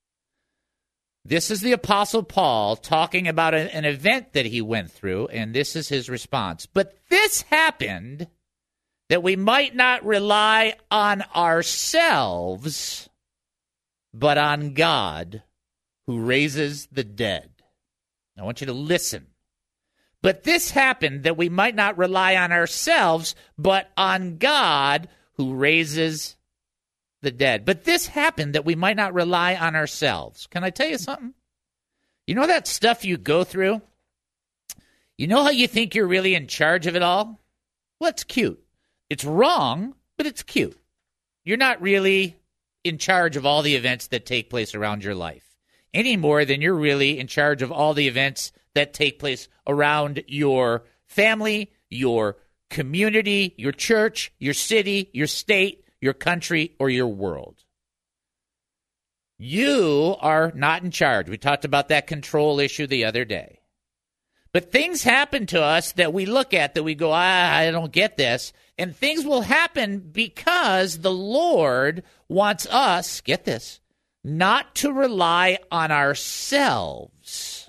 This is the Apostle Paul talking about an, an event that he went through, and this is his response. But this happened that we might not rely on ourselves, but on God, who raises the dead. I want you to listen. But this happened that we might not rely on ourselves, but on God, who raises the dead. But this happened that we might not rely on ourselves. Can I tell you something? You know that stuff you go through? You know how you think you're really in charge of it all? Well, it's cute. It's wrong, but it's cute. You're not really in charge of all the events that take place around your life, any more than you're really in charge of all the events that take place around your family, your community, your church, your city, your state, your country, or your world. You are not in charge. We talked about that control issue the other day. But things happen to us that we look at, that we go, ah, I don't get this. And things will happen because the Lord wants us, get this, not to rely on ourselves.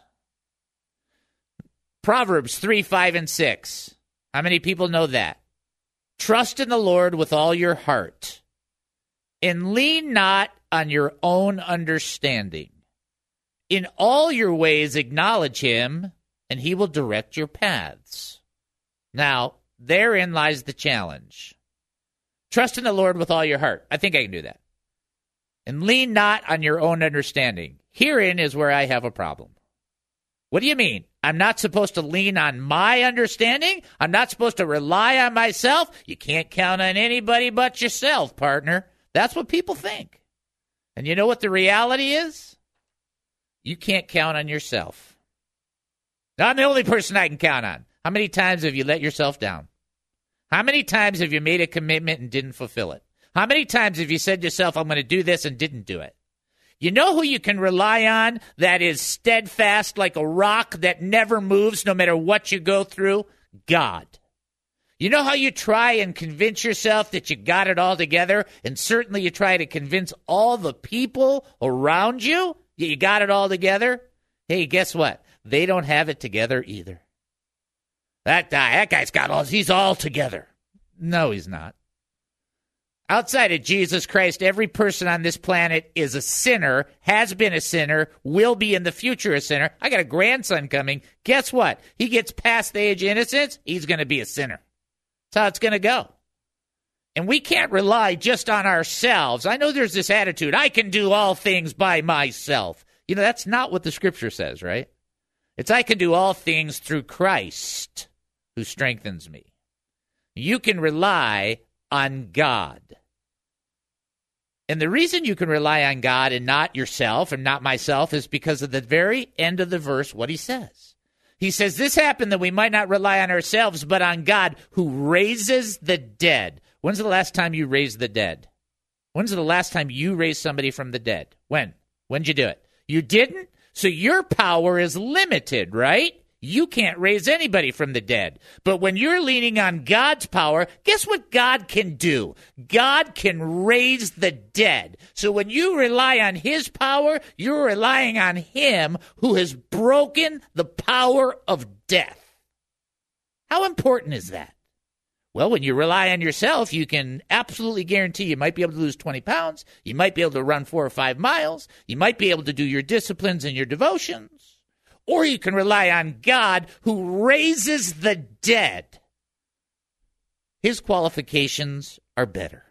Proverbs three, five, and six. How many people know that? Trust in the Lord with all your heart, and lean not on your own understanding. In all your ways acknowledge him, and he will direct your paths. Now, therein lies the challenge. Trust in the Lord with all your heart. I think I can do that. And lean not on your own understanding. Herein is where I have a problem. What do you mean? I'm not supposed to lean on my understanding? I'm not supposed to rely on myself? You can't count on anybody but yourself, partner. That's what people think. And you know what the reality is? You can't count on yourself. I'm the only person I can count on. How many times have you let yourself down? How many times have you made a commitment and didn't fulfill it? How many times have you said to yourself, I'm going to do this and didn't do it? You know who you can rely on that is steadfast like a rock that never moves no matter what you go through? God. You know how you try and convince yourself that you got it all together, and certainly you try to convince all the people around you that you got it all together? Hey, guess what? They don't have it together either. That guy, that guy's got all, he's all together. No, he's not. Outside of Jesus Christ, every person on this planet is a sinner, has been a sinner, will be in the future a sinner. I got a grandson coming. Guess what? He gets past the age of innocence, he's going to be a sinner. That's how it's going to go. And we can't rely just on ourselves. I know there's this attitude, I can do all things by myself. You know, that's not what the Scripture says, right? It's I can do all things through Christ who strengthens me. You can rely on God. And the reason you can rely on God and not yourself and not myself is because of the very end of the verse, what he says. He says, this happened that we might not rely on ourselves, but on God who raises the dead. When's the last time you raised the dead? When's the last time you raised somebody from the dead? When? When'd you do it? You didn't? So your power is limited, right? You can't raise anybody from the dead. But when you're leaning on God's power, guess what God can do? God can raise the dead. So when you rely on his power, you're relying on him who has broken the power of death. How important is that? Well, when you rely on yourself, you can absolutely guarantee you might be able to lose twenty pounds. You might be able to run four or five miles. You might be able to do your disciplines and your devotions. Or you can rely on God who raises the dead. His qualifications are better.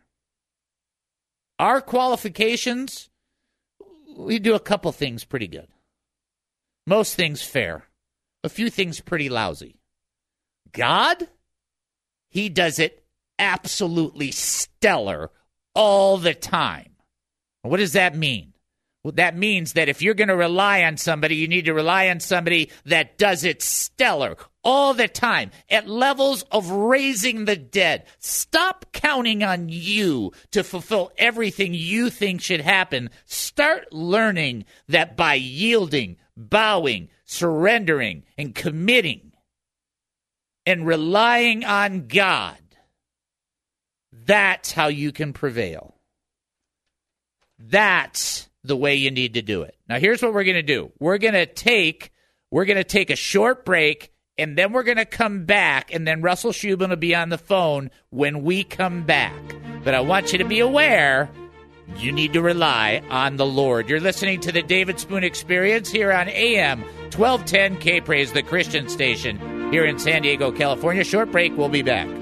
Our qualifications, we do a couple things pretty good. Most things fair. A few things pretty lousy. God, he does it absolutely stellar all the time. What does that mean? Well, that means that if you're going to rely on somebody, you need to rely on somebody that does it stellar all the time at levels of raising the dead. Stop counting on you to fulfill everything you think should happen. Start learning that by yielding, bowing, surrendering, and committing and relying on God, that's how you can prevail. That's the way you need to do it. Now, here's what we're going to do. We're going to take we're going to take a short break, and then we're going to come back, and then Russell Shubin will be on the phone when we come back. But I want you to be aware, you need to rely on the Lord. You're listening to the David Spoon Experience here on A M twelve ten K-Praise, the Christian station here in San Diego, California. Short break. We'll be back.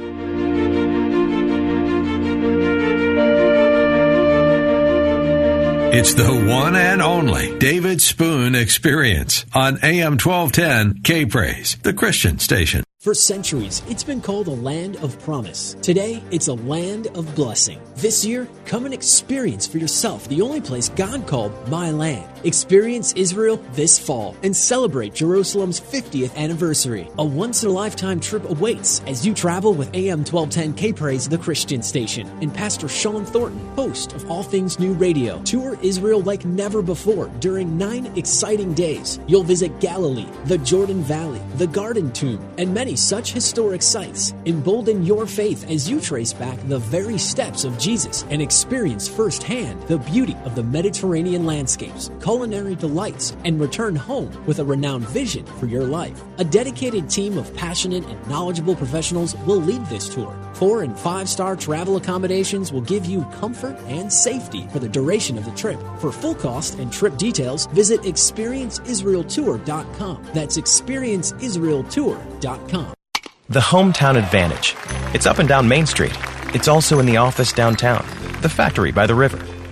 It's the one and only David Spoon Experience on A M twelve ten K-Praise, the Christian station. For centuries, it's been called a land of promise. Today, it's a land of blessing. This year, come and experience for yourself the only place God called My Land. Experience Israel this fall and celebrate Jerusalem's fiftieth anniversary. A once-in-a-lifetime trip awaits as you travel with A M twelve ten K-Praise, the Christian station, and Pastor Sean Thornton, host of All Things New Radio. Tour Israel like never before during nine exciting days. You'll visit Galilee, the Jordan Valley, the Garden Tomb, and many such historic sites. Embolden your faith as you trace back the very steps of Jesus and experience firsthand the beauty of the Mediterranean landscapes, culinary delights, and return home with a renowned vision for your life. A dedicated team of passionate and knowledgeable professionals will lead this tour. Four and five-star travel accommodations will give you comfort and safety for the duration of the trip. For full cost and trip details, visit experience israel tour dot com. That's experience israel tour dot com. The Hometown Advantage. It's up and down Main Street. It's also in the office downtown, the factory by the river,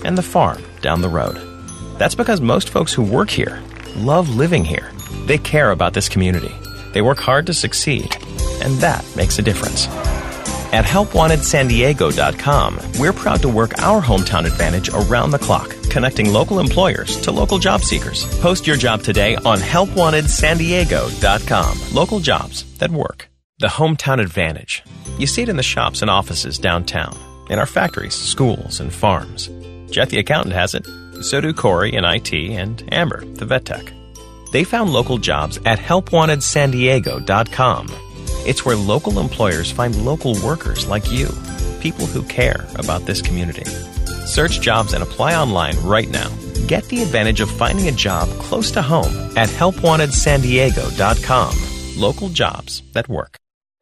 and the farm down the road. That's because most folks who work here love living here. They care about this community. They work hard to succeed, and that makes a difference. At help wanted san diego dot com, we're proud to work our hometown advantage around the clock, connecting local employers to local job seekers. Post your job today on help wanted san diego dot com. Local jobs that work. The hometown advantage. You see it in the shops and offices downtown, in our factories, schools, and farms. Jet the accountant has it. So do Corey in I T and Amber, the vet tech. They found local jobs at help wanted san diego dot com. It's where local employers find local workers like you, people who care about this community. Search jobs and apply online right now. Get the advantage of finding a job close to home at help wanted san diego dot com. Local jobs that work.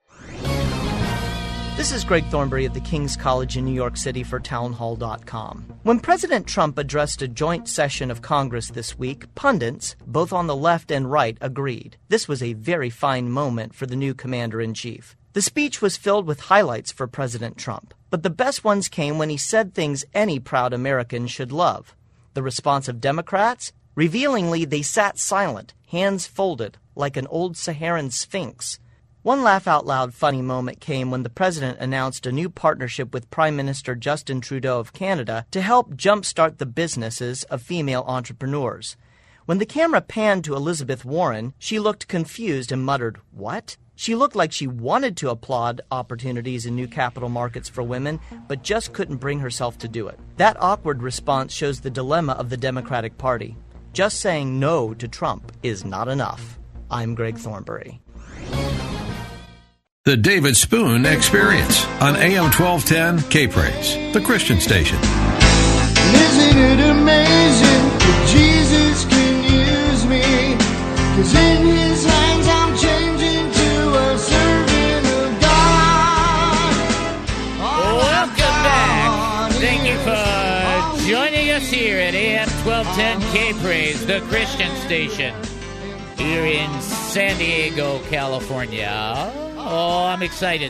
This is Greg Thornbury at the King's College in New York City for town hall dot com. When President Trump addressed a joint session of Congress this week, pundits, both on the left and right, agreed. This was a very fine moment for the new commander-in-chief. The speech was filled with highlights for President Trump, but the best ones came when he said things any proud American should love. The response of Democrats? Revealingly, they sat silent, hands folded, like an old Saharan sphinx. One laugh-out-loud funny moment came when the president announced a new partnership with Prime Minister Justin Trudeau of Canada to help jumpstart the businesses of female entrepreneurs. When the camera panned to Elizabeth Warren, she looked confused and muttered, "What?" She looked like she wanted to applaud opportunities in new capital markets for women, but just couldn't bring herself to do it. That awkward response shows the dilemma of the Democratic Party. Just saying no to Trump is not enough. I'm Greg Thornbury. The David Spoon Experience on A M twelve ten K-Praise, the Christian station. Isn't it amazing that Jesus can use me? 'Cause in his hands I'm changing to a servant of God. Welcome back. Thank you for joining us here at A M twelve ten K-Praise, the Christian station, here in San Diego, California. Oh, I'm excited.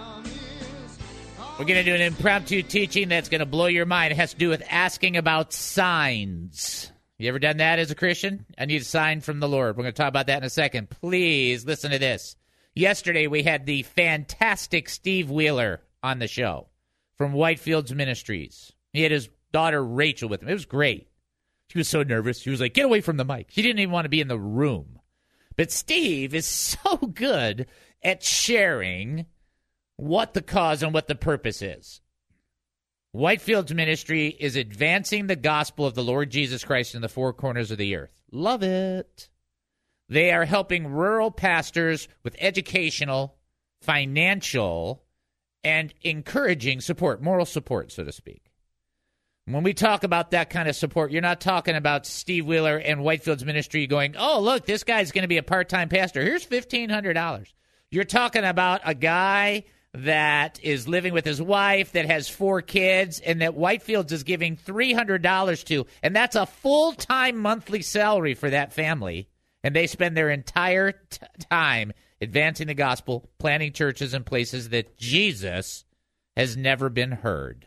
We're going to do an impromptu teaching that's going to blow your mind. It has to do with asking about signs. You ever done that as a Christian? I need a sign from the Lord. We're going to talk about that in a second. Please listen to this. Yesterday, we had the fantastic Steve Wheeler on the show from Whitefields Ministries. He had his daughter Rachel with him. It was great. She was so nervous. She was like, get away from the mic. She didn't even want to be in the room. But Steve is so good at sharing what the cause and what the purpose is. Whitefields Ministry is advancing the gospel of the Lord Jesus Christ in the four corners of the earth. Love it. They are helping rural pastors with educational, financial, and encouraging support, moral support, so to speak. When we talk about that kind of support, you're not talking about Steve Wheeler and Whitefields Ministry going, oh, look, this guy's going to be a part-time pastor. Here's fifteen hundred dollars. You're talking about a guy that is living with his wife, that has four kids, and that Whitefields is giving three hundred dollars to, and that's a full-time monthly salary for that family, and they spend their entire t- time advancing the gospel, planting churches in places that Jesus has never been heard.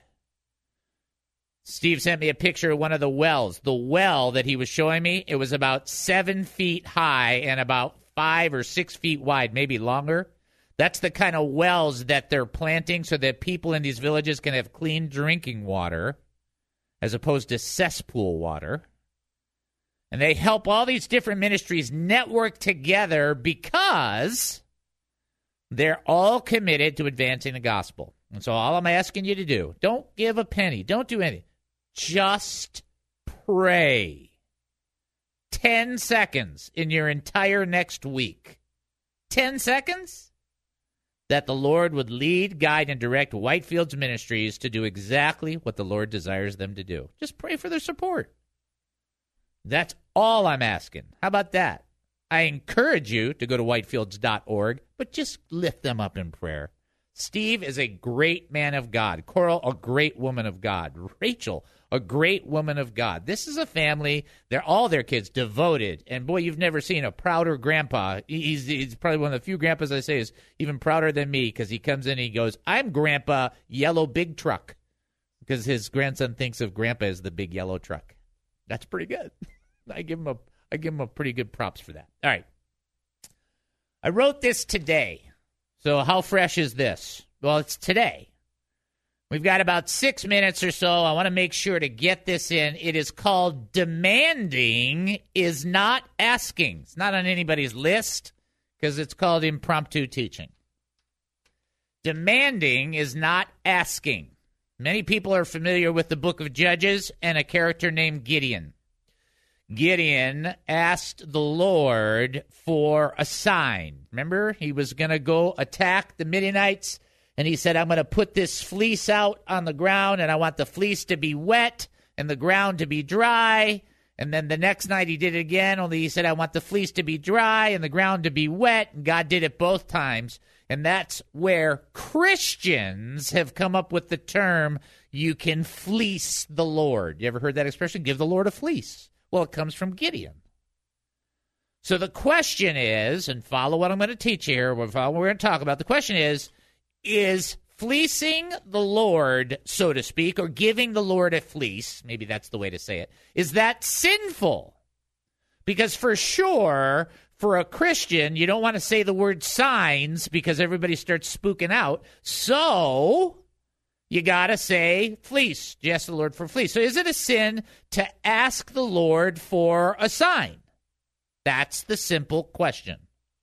Steve sent me a picture of one of the wells. The well that he was showing me, it was about seven feet high and about five or six feet wide, maybe longer. That's the kind of wells that they're planting so that people in these villages can have clean drinking water as opposed to cesspool water. And they help all these different ministries network together because they're all committed to advancing the gospel. And so all I'm asking you to do, don't give a penny, don't do anything. Just pray. Ten seconds in your entire next week. Ten seconds? That the Lord would lead, guide, and direct Whitefields Ministries to do exactly what the Lord desires them to do. Just pray for their support. That's all I'm asking. How about that? I encourage you to go to whitefields dot org, but just lift them up in prayer. Steve is a great man of God. Coral, a great woman of God. Rachel, a great woman of God. This is a family. They're all their kids devoted. And boy, you've never seen a prouder grandpa. He's, he's probably one of the few grandpas I say is even prouder than me because he comes in and he goes, I'm Grandpa Yellow Big Truck. because his grandson thinks of Grandpa as the big yellow truck. That's pretty good. I give him a I give him a pretty good props for that. All right. I wrote this today. So how fresh is this? Well, it's today. We've got about six minutes or so. I want to make sure to get this in. It is called Demanding is Not Asking. It's not on anybody's list because it's called Impromptu Teaching. Demanding is not asking. Many people are familiar with the book of Judges and a character named Gideon. Gideon asked the Lord for a sign. Remember, he was going to go attack the Midianites, and he said, I'm going to put this fleece out on the ground, and I want the fleece to be wet and the ground to be dry. And then the next night he did it again, only he said, I want the fleece to be dry and the ground to be wet. And God did it both times. And that's where Christians have come up with the term, you can fleece the Lord. You ever heard that expression? Give the Lord a fleece. Well, it comes from Gideon. So the question is, and follow what I'm going to teach here, or follow what we're going to talk about. The question is, is fleecing the Lord, so to speak, or giving the Lord a fleece, maybe that's the way to say it, is that sinful? Because for sure, for a Christian, you don't want to say the word signs because everybody starts spooking out. So you got to say fleece. You ask the Lord for fleece. So is it a sin to ask the Lord for a sign? That's the simple question.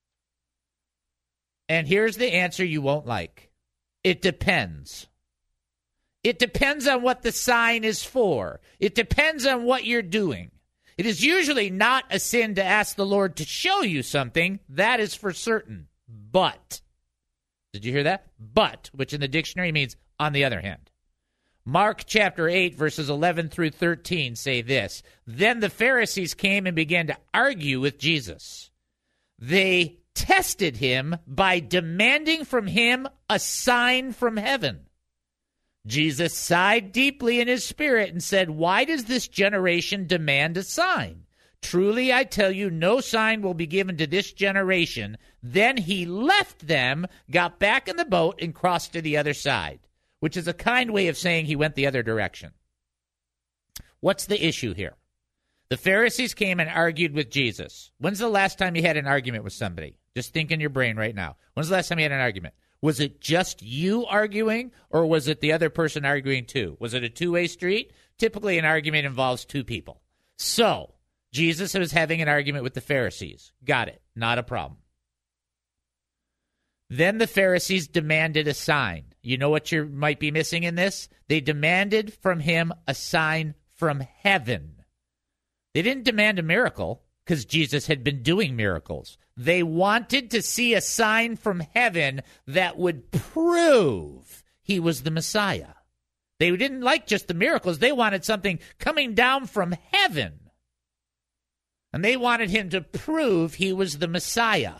And here's the answer you won't like. It depends. It depends on what the sign is for. It depends on what you're doing. It is usually not a sin to ask the Lord to show you something. That is for certain. But, did you hear that? But, which in the dictionary means on the other hand. Mark chapter eight, verses eleven through thirteen say this. Then the Pharisees came and began to argue with Jesus. They tested him by demanding from him a sign from heaven. Jesus sighed deeply in his spirit and said, why does this generation demand a sign? Truly, I tell you, no sign will be given to this generation. Then he left them, got back in the boat, and crossed to the other side, which is a kind way of saying he went the other direction. What's the issue here? The Pharisees came and argued with Jesus. When's the last time you had an argument with somebody? Just think in your brain right now. When's the last time you had an argument? Was it just you arguing, or was it the other person arguing too? Was it a two-way street? Typically, an argument involves two people. So, Jesus was having an argument with the Pharisees. Got it. Not a problem. Then the Pharisees demanded a sign. You know what you might be missing in this? They demanded from him a sign from heaven. They didn't demand a miracle because Jesus had been doing miracles. They wanted to see a sign from heaven that would prove he was the Messiah. They didn't like just the miracles. They wanted something coming down from heaven. And they wanted him to prove he was the Messiah.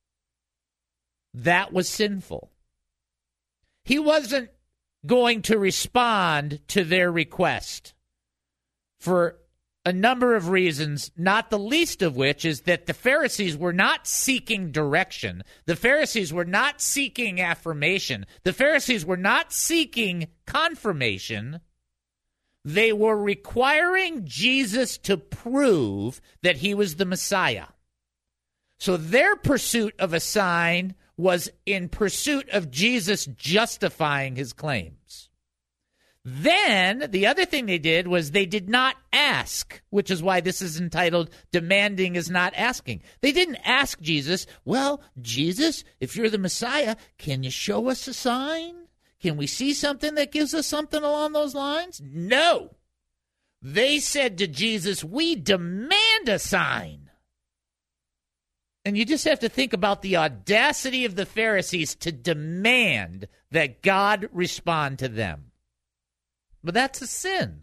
That was sinful. He wasn't going to respond to their request for a number of reasons, not the least of which is that the Pharisees were not seeking direction. The Pharisees were not seeking affirmation. The Pharisees were not seeking confirmation. They were requiring Jesus to prove that he was the Messiah. So their pursuit of a sign was in pursuit of Jesus justifying his claims. Then, the other thing they did was they did not ask, which is why this is entitled Demanding is Not Asking. They didn't ask Jesus, well, Jesus, if you're the Messiah, can you show us a sign? Can we see something that gives us something along those lines? No. They said to Jesus, we demand a sign. And you just have to think about the audacity of the Pharisees to demand that God respond to them. But that's a sin.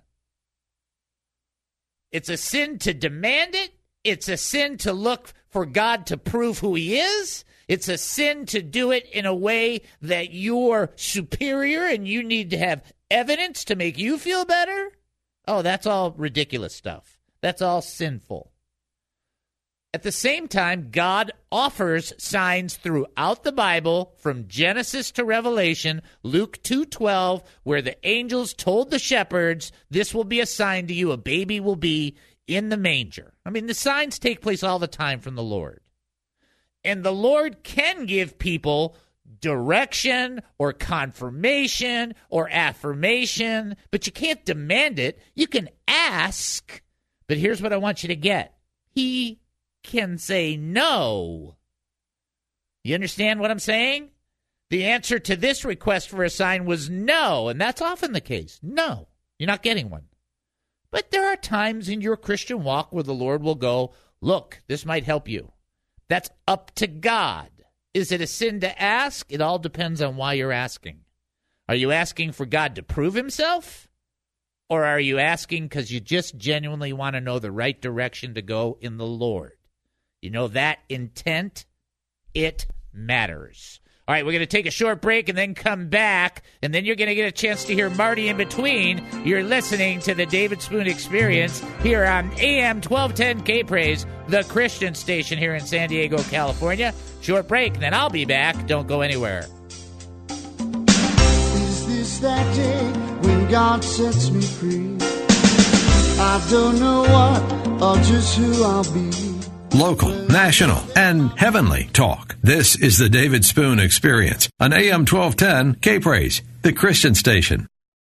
It's a sin to demand it. It's a sin to look for God to prove who he is. It's a sin to do it in a way that you're superior and you need to have evidence to make you feel better. Oh, that's all ridiculous stuff. That's all sinful. At the same time, God offers signs throughout the Bible, from Genesis to Revelation, Luke two twelve, where the angels told the shepherds, this will be a sign to you, a baby will be in the manger. I mean, the signs take place all the time from the Lord. And the Lord can give people direction or confirmation or affirmation, but you can't demand it. You can ask, but here's what I want you to get. He can say no. You understand what I'm saying? The answer to this request for a sign was no, and that's often the case. No, you're not getting one. But there are times in your Christian walk where the Lord will go, look, this might help you. That's up to God. Is it a sin to ask? It all depends on why you're asking. Are you asking for God to prove himself? Or are you asking because you just genuinely want to know the right direction to go in the Lord? You know, that intent, it matters. All right, we're going to take a short break and then come back, and then you're going to get a chance to hear Marty in between. You're listening to the David Spoon Experience here on A M twelve ten K-Praise, the Christian station here in San Diego, California. Short break, then I'll be back. Don't go anywhere. Is this that day when God sets me free? I don't know what or just who I'll be. Local, national, and heavenly talk. This is the David Spoon Experience on A M twelve ten K-Praise, the Christian station.